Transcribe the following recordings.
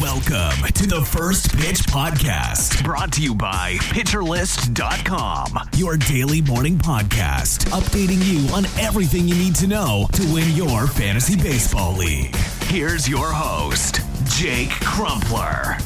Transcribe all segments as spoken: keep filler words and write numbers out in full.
Welcome to the First Pitch Podcast, brought to you by pitcher list dot com, your daily morning podcast, updating you on everything you need to know to win your fantasy baseball league. Here's your host, Jake Crumpler.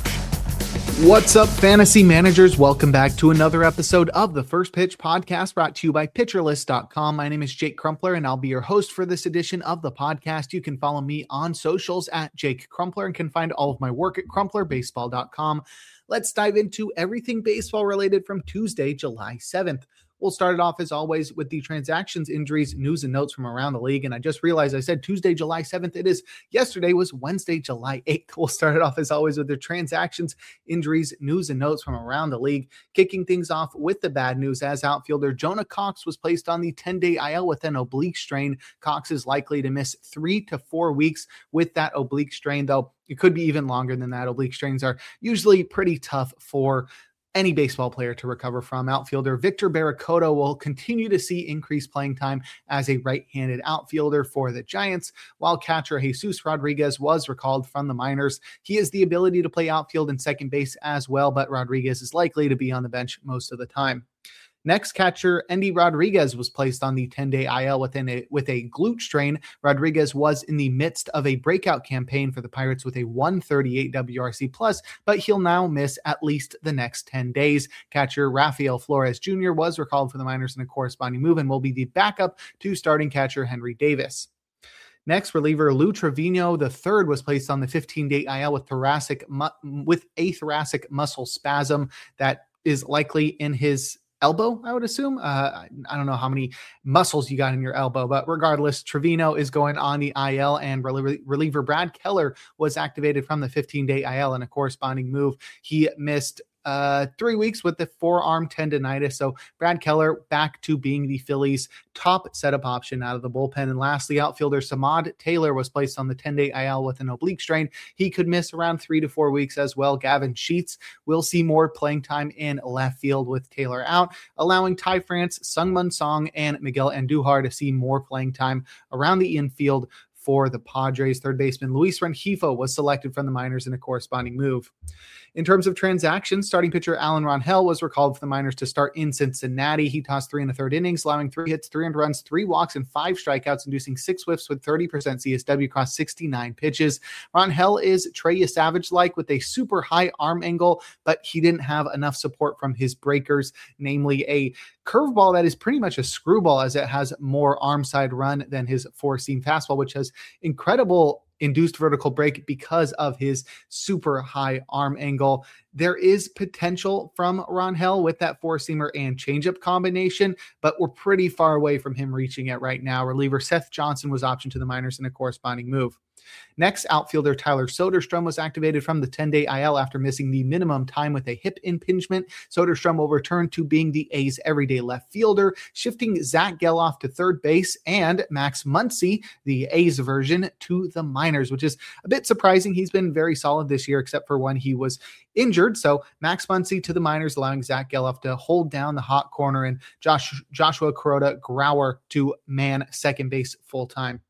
What's up, fantasy managers? Welcome back to another episode of the First Pitch Podcast, brought to you by pitcher list dot com. My name is Jake Crumpler, and I'll be your host for this edition of the podcast. You can follow me on socials at Jake Crumpler and can find all of my work at crumpler baseball dot com. Let's dive into everything baseball related from Tuesday, July seventh. We'll start it off, as always, with the transactions, injuries, news, and notes from around the league. And I just realized I said Tuesday, July seventh. It is. Yesterday was Wednesday, July eighth. We'll start it off, as always, with the transactions, injuries, news, and notes from around the league. Kicking things off with the bad news, as outfielder Jonah Cox was placed on the ten-day I L with an oblique strain. Cox is likely to miss three to four weeks with that oblique strain, though it could be even longer than that. Oblique strains are usually pretty tough for any baseball player to recover from. Outfielder Victor Barracoto will continue to see increased playing time as a right-handed outfielder for the Giants, while catcher Jesus Rodriguez was recalled from the minors. He has the ability to play outfield and second base as well, but Rodriguez is likely to be on the bench most of the time. Next, catcher Endy Rodriguez was placed on the ten-day I L within a, with a glute strain. Rodriguez was in the midst of a breakout campaign for the Pirates with a one thirty-eight W R C plus, but he'll now miss at least the next ten days. Catcher Rafael Flores Junior was recalled for the minors in a corresponding move and will be the backup to starting catcher Henry Davis. Next, reliever Lou Trevino the third was placed on the fifteen-day I L with thoracic mu- with a thoracic muscle spasm that is likely in his elbow, I would assume. Uh, I don't know how many muscles you got in your elbow, but regardless, Trevino is going on the I L, and relie- reliever Brad Keller was activated from the fifteen-day I L in a corresponding move. He missed uh, three weeks with the forearm tendonitis, so Brad Keller back to being the Phillies' top setup option out of the bullpen. And lastly, outfielder Samad Taylor was placed on the ten-day I L with an oblique strain. He could miss around three to four weeks as well. Gavin Sheets will see more playing time in left field with Taylor out, allowing Ty France, Sungmun Song, and Miguel Andujar to see more playing time around the infield for the Padres. Third baseman Luis Rengifo was selected from the minors in a corresponding move. In terms of transactions, starting pitcher Alan Rangel was recalled for the minors to start in Cincinnati. He tossed three and a third innings, allowing three hits, three earned runs, three walks, and five strikeouts, inducing six whiffs with thirty percent C S W across sixty-nine pitches. Rangel is Trey Savage-like with a super high arm angle, but he didn't have enough support from his breakers, namely a curveball that is pretty much a screwball, as it has more arm side run than his four-seam fastball, which has incredible induced vertical break because of his super high arm angle. There is potential from Rangel with that four-seamer and changeup combination, but we're pretty far away from him reaching it right now. Reliever Seth Johnson was optioned to the minors in a corresponding move. Next, outfielder Tyler Soderstrom was activated from the ten-day I L after missing the minimum time with a hip impingement. Soderstrom will return to being the A's everyday left fielder, shifting Zach Geloff to third base and Max Muncy, the A's version, to the minors, which is a bit surprising. He's been very solid this year, except for when he was injured. So Max Muncy to the minors, allowing Zach Geloff to hold down the hot corner, and Josh, Joshua Kuroda Grauer to man second base full time.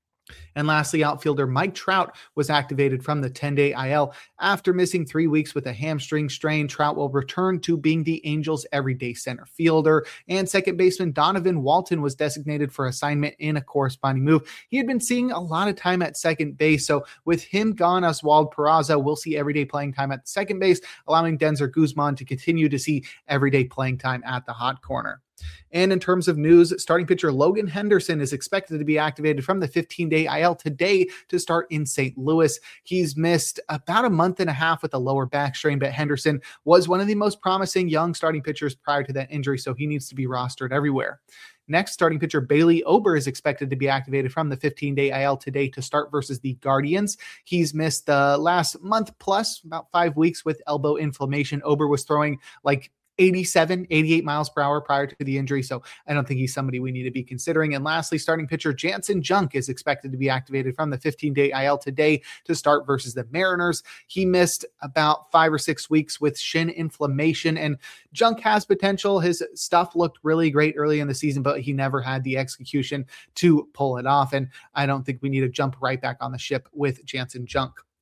And lastly, outfielder Mike Trout was activated from the ten-day I L after missing three weeks with a hamstring strain. Trout will return to being the Angels' everyday center fielder, and second baseman Donovan Walton was designated for assignment in a corresponding move. He had been seeing a lot of time at second base, so with him gone, Oswald Peraza will see everyday playing time at second base, allowing Denzer Guzman to continue to see everyday playing time at the hot corner. And in terms of news, starting pitcher Logan Henderson is expected to be activated from the fifteen-day I L today to start in Saint Louis. He's missed about a month and a half with a lower back strain, but Henderson was one of the most promising young starting pitchers prior to that injury, so he needs to be rostered everywhere. Next, starting pitcher Bailey Ober is expected to be activated from the fifteen-day I L today to start versus the Guardians. He's missed the last month plus, about five weeks with elbow inflammation. Ober was throwing like eighty-seven, eighty-eight miles per hour prior to the injury, so I don't think he's somebody we need to be considering. And lastly, starting pitcher Jansen Junk is expected to be activated from the fifteen-day I L today to start versus the Mariners. He missed about five or six weeks with shin inflammation, and Junk has potential. His stuff looked really great early in the season, but he never had the execution to pull it off, and I don't think we need to jump right back on the ship with Jansen Junk.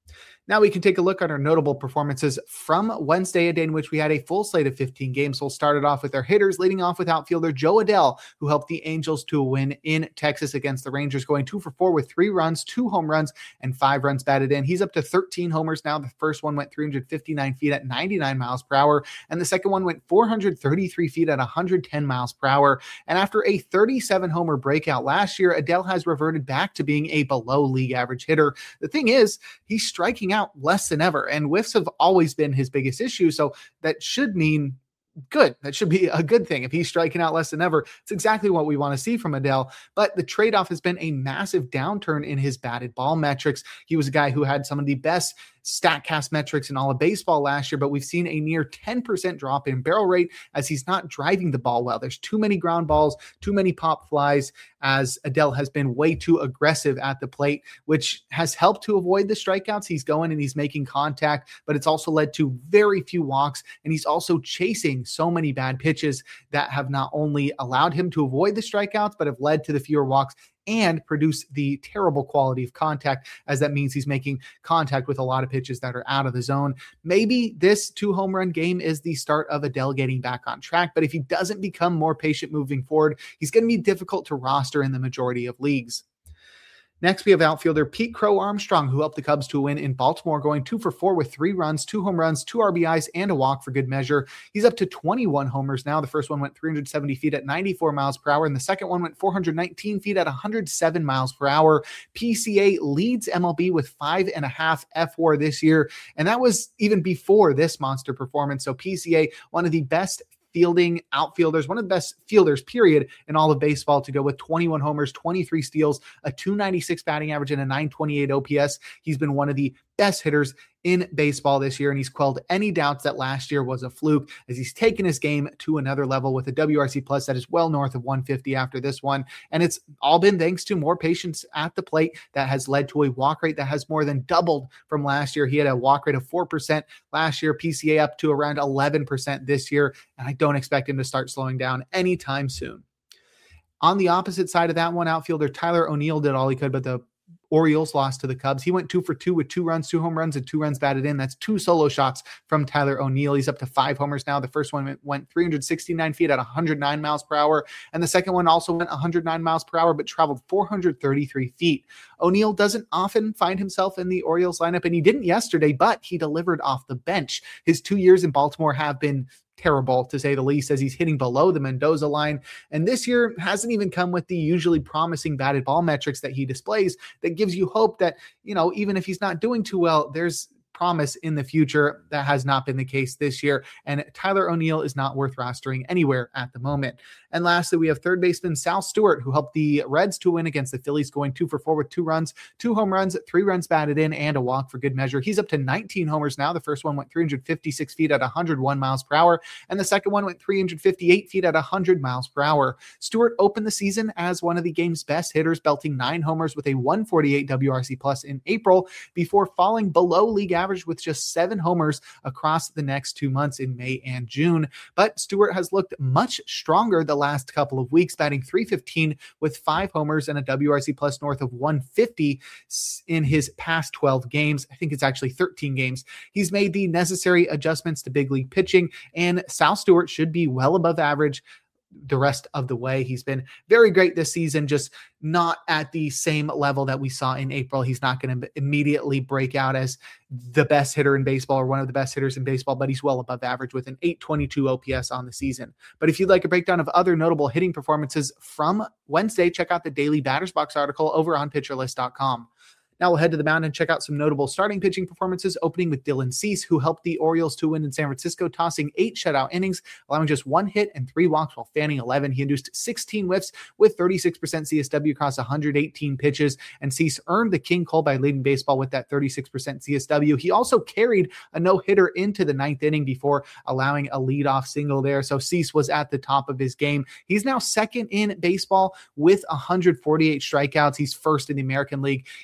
Now we can take a look at our notable performances from Wednesday, a day in which we had a full slate of fifteen games. We'll start it off with our hitters, leading off with outfielder Jo Adell, who helped the Angels to a win in Texas against the Rangers, going two for four with three runs, two home runs, and five runs batted in. He's up to thirteen homers now. The first one went three hundred fifty-nine feet at ninety-nine miles per hour, and the second one went four hundred thirty-three feet at one hundred ten miles per hour. And after a thirty-seven homer breakout last year, Adell has reverted back to being a below league average hitter. The thing is, he's striking out less than ever, and whiffs have always been his biggest issue. So that should mean good. That should be a good thing. If he's striking out less than ever, it's exactly what we want to see from Adell. But the trade-off has been a massive downturn in his batted ball metrics. He was a guy who had some of the best StatCast metrics in all of baseball last year, but we've seen a near ten percent drop in barrel rate as he's not driving the ball well. There's too many ground balls, too many pop flies, as Adell has been way too aggressive at the plate, which has helped to avoid the strikeouts. He's going and he's making contact, but it's also led to very few walks, and he's also chasing so many bad pitches that have not only allowed him to avoid the strikeouts, but have led to the fewer walks and produce the terrible quality of contact, as that means he's making contact with a lot of pitches that are out of the zone. Maybe this two home run game is the start of Adell getting back on track, but if he doesn't become more patient moving forward, he's going to be difficult to roster in the majority of leagues. Next, we have outfielder Pete Crow Armstrong, who helped the Cubs to a win in Baltimore, going two for four with three runs, two home runs, two R B Is, and a walk for good measure. He's up to twenty-one homers now. The first one went three hundred seventy feet at ninety-four miles per hour, and the second one went four hundred nineteen feet at one hundred seven miles per hour. P C A leads M L B with five and a half F W A R this year, and that was even before this monster performance. So P C A, one of the best fielding outfielders, one of the best fielders, period, in all of baseball, to go with twenty-one homers, twenty-three steals, a two ninety-six batting average, and a nine twenty-eight O P S. He's been one of the best hitters in baseball this year, and he's quelled any doubts that last year was a fluke, as he's taken his game to another level with a W R C plus that is well north of one fifty after this one. And it's all been thanks to more patience at the plate that has led to a walk rate that has more than doubled from last year. He had a walk rate of four percent last year, P C A up to around eleven percent this year, and I don't expect him to start slowing down anytime soon. On the opposite side of that one, outfielder Tyler O'Neill did all he could, but the Orioles lost to the Cubs. He went two for two with two runs, two home runs, and two runs batted in. That's two solo shots from Tyler O'Neill. He's up to five homers now. The first one went three hundred sixty-nine feet at one hundred nine miles per hour, and the second one also went one hundred nine miles per hour, but traveled four hundred thirty-three feet. O'Neill doesn't often find himself in the Orioles lineup, and he didn't yesterday, but he delivered off the bench. His two years in Baltimore have been terrible, to say the least, as he's hitting below the Mendoza line. And this year hasn't even come with the usually promising batted ball metrics that he displays that gives you hope that, you know, even if he's not doing too well, there's promise in the future. That has not been the case this year, and Tyler O'Neill is not worth rostering anywhere at the moment. And lastly, we have third baseman Sal Stewart, who helped the Reds to win against the Phillies, going two for four with two runs, two home runs, three runs batted in, and a walk for good measure. He's up to nineteen homers now. The first one went three hundred fifty-six feet at one hundred one miles per hour, and the second one went three hundred fifty-eight feet at one hundred miles per hour. Stewart opened the season as one of the game's best hitters, belting nine homers with a one forty-eight W R C plus in April, before falling below league average with just seven homers across the next two months in May and June. But Stewart has looked much stronger the last couple of weeks, batting three fifteen with five homers and a W R C plus north of one fifty in his past twelve games. I think it's actually thirteen games. He's made the necessary adjustments to big league pitching, and Sal Stewart should be well above average the rest of the way. He's been very great this season, just not at the same level that we saw in April. He's not going to immediately break out as the best hitter in baseball or one of the best hitters in baseball, but he's well above average with an eight twenty-two O P S on the season. But if you'd like a breakdown of other notable hitting performances from Wednesday, check out the daily Batters Box article over on pitcher list dot com. Now we'll head to the mound and check out some notable starting pitching performances, opening with Dylan Cease, who helped the Orioles to win in San Francisco, tossing eight shutout innings, allowing just one hit and three walks while fanning eleven. He induced sixteen whiffs with thirty-six percent C S W across one hundred eighteen pitches, and Cease earned the King Cole by leading baseball with that thirty-six percent C S W. He also carried a no-hitter into the ninth inning before allowing a leadoff single there, so Cease was at the top of his game. He's now second in baseball with one hundred forty-eight strikeouts. He's first in the American League in that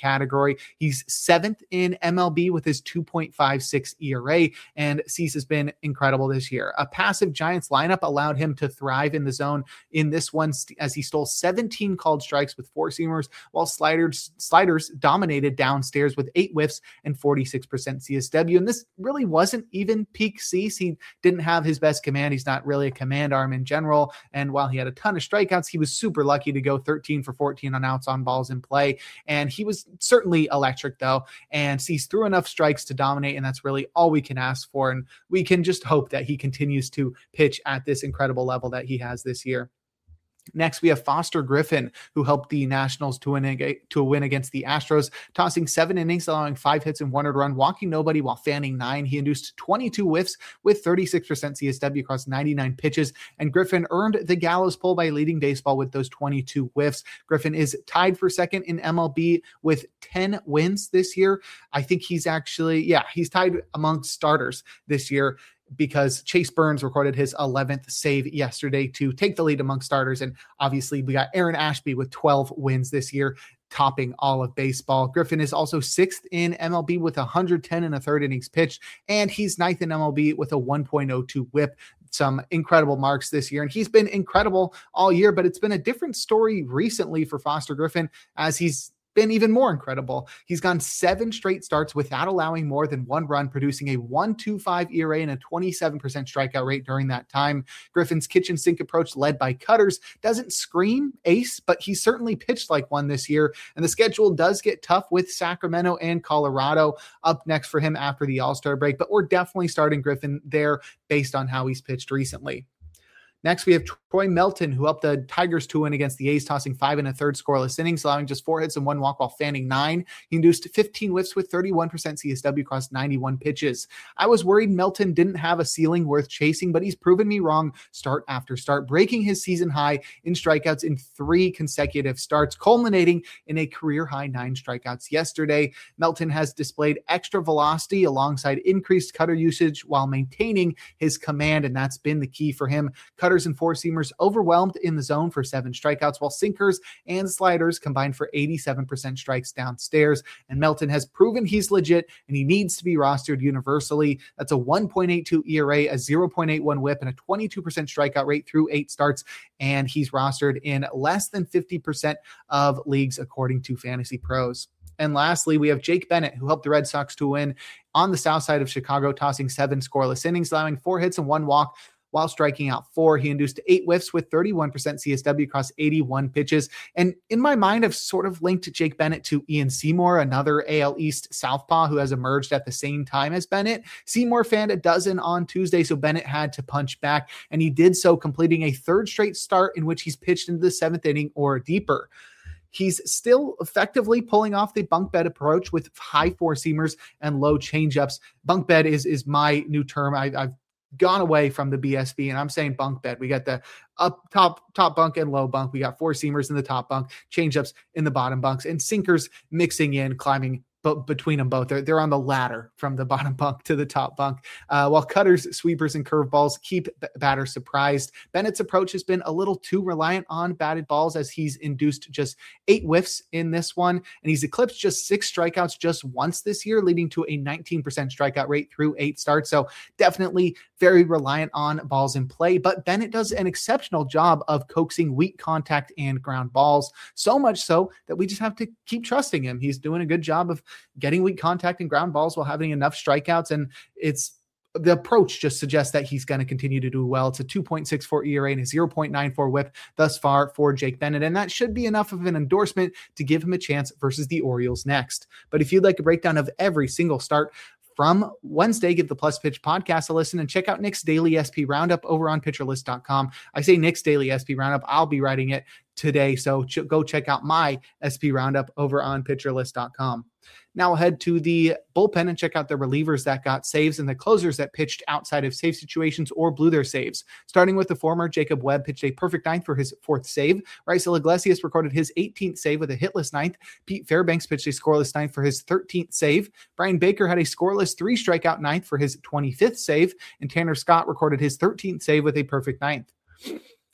category. He's seventh in M L B with his two point five six E R A, and Cease has been incredible this year. A passive Giants lineup allowed him to thrive in the zone in this one as he stole seventeen called strikes with four seamers, while sliders sliders dominated downstairs with eight whiffs and forty-six percent C S W. And this really wasn't even peak Cease. He didn't have his best command. He's not really a command arm in general. And while he had a ton of strikeouts, he was super lucky to go thirteen for fourteen on outs on balls in play. And he was certainly electric though. And Cease threw enough strikes to dominate. And that's really all we can ask for. And we can just hope that he continues to pitch at this incredible level that he has this year. Next, we have Foster Griffin, who helped the Nationals to win, to a win against the Astros, tossing seven innings, allowing five hits and one earned run, walking nobody while fanning nine. He induced twenty-two whiffs with thirty-six percent C S W across ninety-nine pitches, and Griffin earned the gallows pull by leading baseball with those twenty-two whiffs. Griffin is tied for second in M L B with ten wins this year. I think he's actually, yeah, he's tied among starters this year, because Chase Burns recorded his eleventh save yesterday to take the lead among starters. And obviously we got Aaron Ashby with twelve wins this year, topping all of baseball. Griffin is also sixth in M L B with one hundred ten and a third innings pitched, and he's ninth in M L B with a one point oh two whip. Some incredible marks this year, and he's been incredible all year, but it's been a different story recently for Foster Griffin as he's been even more incredible. He's gone seven straight starts without allowing more than one run, producing a one point two five E R A and a twenty-seven percent strikeout rate during that time. Griffin's kitchen sink approach, led by cutters, doesn't scream ace, but he certainly pitched like one this year. And the schedule does get tough with Sacramento and Colorado up next for him after the All-Star break, but we're definitely starting Griffin there based on how he's pitched recently. Next, we have Troy Melton, who helped the Tigers to win against the A's, tossing five and a third scoreless innings, allowing just four hits and one walk while fanning nine. He induced fifteen whiffs with thirty-one percent C S W across ninety-one pitches. I was worried Melton didn't have a ceiling worth chasing, but he's proven me wrong start after start, breaking his season high in strikeouts in three consecutive starts, culminating in a career-high nine strikeouts yesterday. Melton has displayed extra velocity alongside increased cutter usage while maintaining his command, and that's been the key for him. Cutter and four-seamers overwhelmed in the zone for seven strikeouts, while sinkers and sliders combined for eighty-seven percent strikes downstairs. And Melton has proven he's legit, and he needs to be rostered universally. That's a one point eight two E R A, a zero point eight one whip, and a twenty-two percent strikeout rate through eight starts. And he's rostered in less than fifty percent of leagues, according to Fantasy Pros. And lastly, we have Jake Bennett, who helped the Red Sox to win on the south side of Chicago, tossing seven scoreless innings, allowing four hits and one walk while striking out four. He induced eight whiffs with thirty-one percent C S W across eighty-one pitches. And in my mind, I've sort of linked Jake Bennett to Ian Seymour, another A L East southpaw who has emerged at the same time as Bennett. Seymour fanned a dozen on Tuesday, so Bennett had to punch back, and he did so, completing a third straight start in which he's pitched into the seventh inning or deeper. He's still effectively pulling off the bunk bed approach with high four-seamers and low changeups. Bunk bed is, is my new term. I, I've gone away from the B S B, and I'm saying bunk bed. We got the up top, top bunk and low bunk. We got four seamers in the top bunk, changeups in the bottom bunks, and sinkers mixing in, climbing but between them both. They're, they're on the ladder from the bottom bunk to the top bunk. Uh, while cutters, sweepers, and curveballs keep b- batters surprised. Bennett's approach has been a little too reliant on batted balls, as he's induced just eight whiffs in this one, and he's eclipsed just six strikeouts just once this year, leading to a nineteen percent strikeout rate through eight starts. So definitely very reliant on balls in play, but Bennett does an exceptional job of coaxing weak contact and ground balls, so much so that we just have to keep trusting him. He's doing a good job of getting weak contact and ground balls while having enough strikeouts, and it's the approach just suggests that he's going to continue to do well. It's a two point six four E R A and a zero point nine four whip thus far for Jake Bennett, and that should be enough of an endorsement to give him a chance versus the Orioles next. But if you'd like a breakdown of every single start from Wednesday, give the Plus Pitch podcast a listen and check out Nick's Daily S P Roundup over on pitcher list dot com. I say Nick's Daily S P Roundup. I'll be writing it today, so ch- go check out my S P Roundup over on pitcher list dot com. Now we'll head to the bullpen and check out the relievers that got saves and the closers that pitched outside of save situations or blew their saves. Starting with the former, Jacob Webb pitched a perfect ninth for his fourth save. Raisel Iglesias recorded his eighteenth save with a hitless ninth. Pete Fairbanks pitched a scoreless ninth for his thirteenth save. Brian Baker had a scoreless three strikeout ninth for his twenty-fifth save. And Tanner Scott recorded his thirteenth save with a perfect ninth.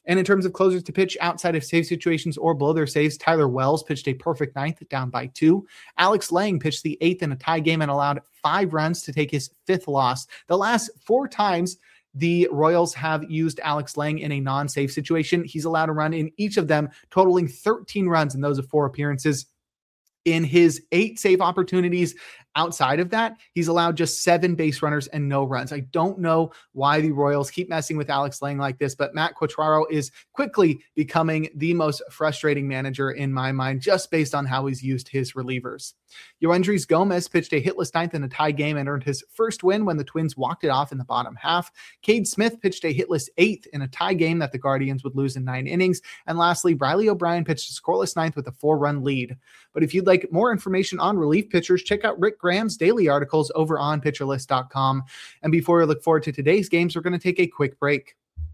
And in terms of closers to pitch outside of save situations or below their saves, Tyler Wells pitched a perfect ninth, down by two. Alex Lang pitched the eighth in a tie game and allowed five runs to take his fifth loss. The last four times the Royals have used Alex Lang in a non-save situation, he's allowed a run in each of them, totaling thirteen runs in those four appearances. In his eight save opportunities outside of that, he's allowed just seven base runners and no runs. I don't know why the Royals keep messing with Alex Lang like this, but Matt Quatraro is quickly becoming the most frustrating manager in my mind, just based on how he's used his relievers. Yoendrys Gomez pitched a hitless ninth in a tie game and earned his first win when the Twins walked it off in the bottom half. Cade Smith pitched a hitless eighth in a tie game that the Guardians would lose in nine innings. And lastly, Riley O'Brien pitched a scoreless ninth with a four-run lead. But if you'd like more information on relief pitchers, check out Rick Graham's daily articles over on pitcher list dot com. And before we look forward to today's games, we're going to take a quick break.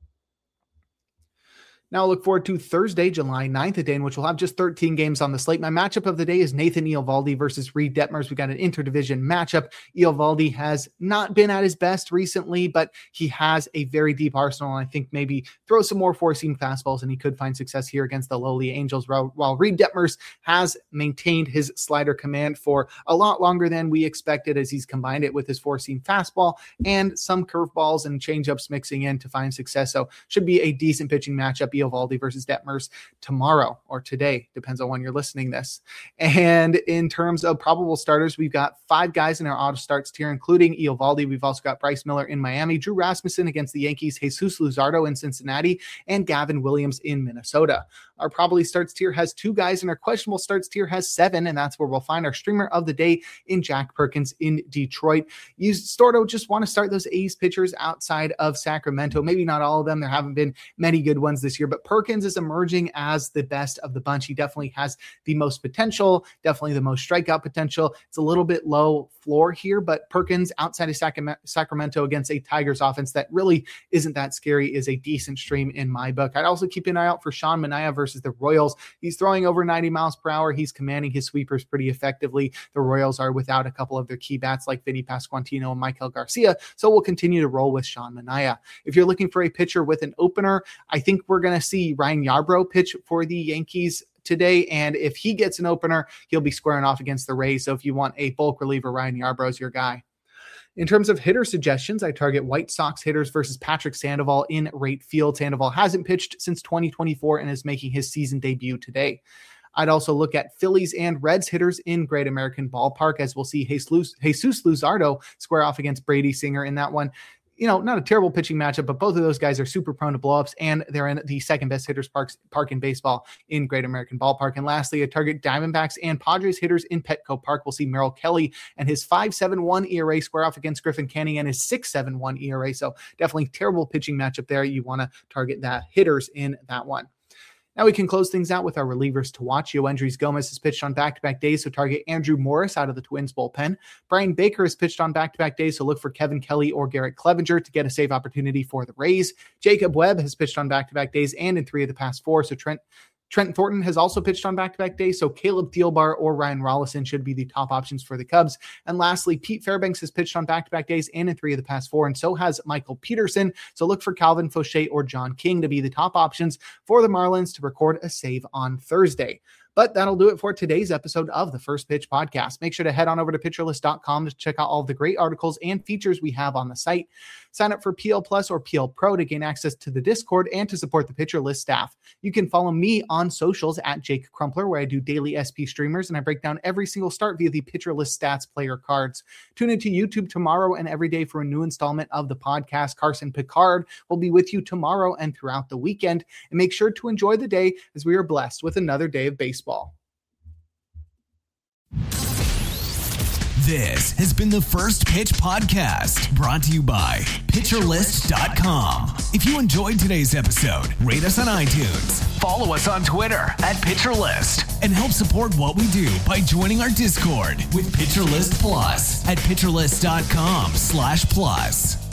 Now look forward to Thursday, July ninth, a day in which we'll have just thirteen games on the slate. My matchup of the day is Nathan Eovaldi versus Reed Detmers. We got an interdivision matchup. Eovaldi has not been at his best recently, but he has a very deep arsenal, and I think maybe throw some more four-seam fastballs, and he could find success here against the lowly Angels, while Reed Detmers has maintained his slider command for a lot longer than we expected, as he's combined it with his four-seam fastball and some curveballs and changeups mixing in to find success. So should be a decent pitching matchup. Eovaldi versus Detmers tomorrow or today, depends on when you're listening this. And in terms of probable starters, we've got five guys in our auto starts tier, including Eovaldi. We've also got Bryce Miller in Miami, Drew Rasmussen against the Yankees, Jesus Luzardo in Cincinnati, and Gavin Williams in Minnesota. Our probably starts tier has two guys, and our questionable starts tier has seven, and that's where we'll find our streamer of the day in Jack Perkins in Detroit. You, Stordo, just want to start those A's pitchers outside of Sacramento. Maybe not all of them. There haven't been many good ones this year, but Perkins is emerging as the best of the bunch. He definitely has the most potential, definitely the most strikeout potential. It's a little bit low floor here, but Perkins outside of Sac- Sacramento against a Tigers offense that really isn't that scary is a decent stream in my book. I'd also keep an eye out for Sean Manaea versus the Royals. He's throwing over ninety miles per hour. He's commanding his sweepers pretty effectively. The Royals are without a couple of their key bats like Vinny Pasquantino and Michael Garcia, so we'll continue to roll with Sean Manaea. If you're looking for a pitcher with an opener, I think we're going to see Ryan Yarbrough pitch for the Yankees today, and if he gets an opener, he'll be squaring off against the Rays. So if you want a bulk reliever, Ryan Yarbrough is your guy. In terms of hitter suggestions, I target White Sox hitters versus Patrick Sandoval in right field. Sandoval hasn't pitched since twenty twenty-four and is making his season debut today. I'd also look at Phillies and Reds hitters in Great American Ballpark, as we'll see Jesus, Jesus Luzardo square off against Brady Singer in that one. You know, not a terrible pitching matchup, but both of those guys are super prone to blowups, and they're in the second best hitters parks, park in baseball in Great American Ballpark. And lastly, I target Diamondbacks and Padres hitters in Petco Park. We'll see Merrill Kelly and his five point seven one E R A square off against Griffin Canning and his six point seven one E R A. So definitely terrible pitching matchup there. You want to target that hitters in that one. Now we can close things out with our relievers to watch. Yoendrys Gomez has pitched on back-to-back days, so target Andrew Morris out of the Twins bullpen. Brian Baker has pitched on back-to-back days, so look for Kevin Kelly or Garrett Clevenger to get a save opportunity for the Rays. Jacob Webb has pitched on back-to-back days and in three of the past four, so Trent Trent Thornton has also pitched on back-to-back days, so Caleb Thielbar or Ryan Rollison should be the top options for the Cubs. And lastly, Pete Fairbanks has pitched on back-to-back days and in three of the past four, and so has Michael Peterson. So look for Calvin Fauché or John King to be the top options for the Marlins to record a save on Thursday. But that'll do it for today's episode of the First Pitch Podcast. Make sure to head on over to pitcher list dot com to check out all of the great articles and features we have on the site. Sign up for P L Plus or P L Pro to gain access to the Discord and to support the Pitcher List staff. You can follow me on socials at Jake Crumpler, where I do daily S P streamers and I break down every single start via the Pitcher List stats player cards. Tune into YouTube tomorrow and every day for a new installment of the podcast. Carson Picard will be with you tomorrow and throughout the weekend. And make sure to enjoy the day as we are blessed with another day of baseball. This has been the First Pitch Podcast, brought to you by pitcher list dot com. If you enjoyed today's episode, rate us on iTunes, follow us on Twitter at PitcherList, and help support what we do by joining our Discord with PitcherList Plus at pitcher list dot com slash plus.